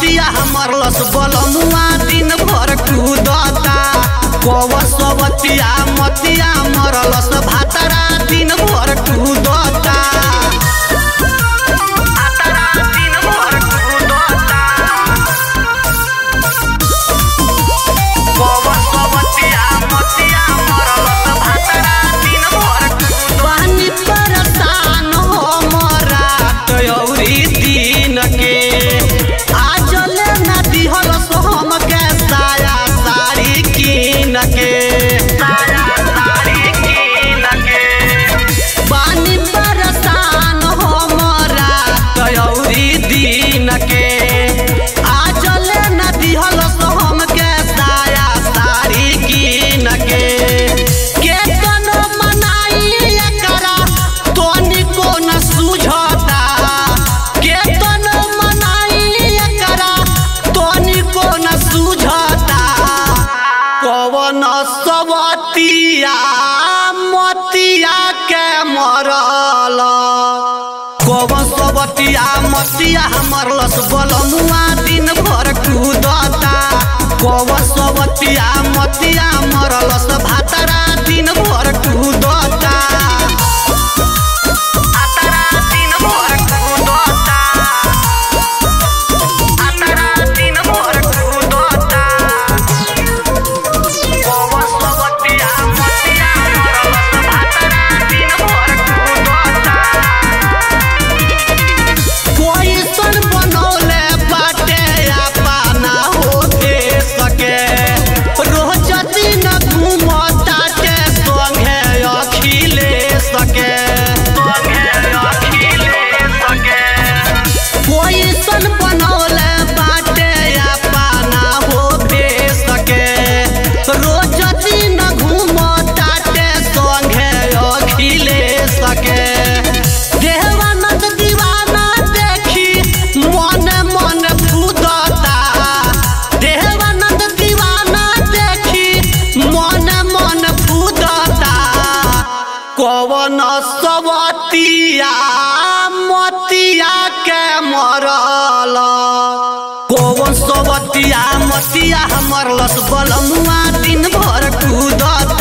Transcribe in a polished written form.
मतिया मरलस बलमुआ दिन भर कूदता। कवसवतिया मतिया मरलस भातरा दिन भर कूदता। कवसवतिया मतिया के मरल कवसवतिया मतिया मरलस बलमुआ दिन भर कूदता। कवसवतिया मतिया मरलस भातरा दिन भर कूदता। कवसवतिया मतिया के मरल कवसवतिया मतिया मरलस बलमुआ दिन भर कूदता।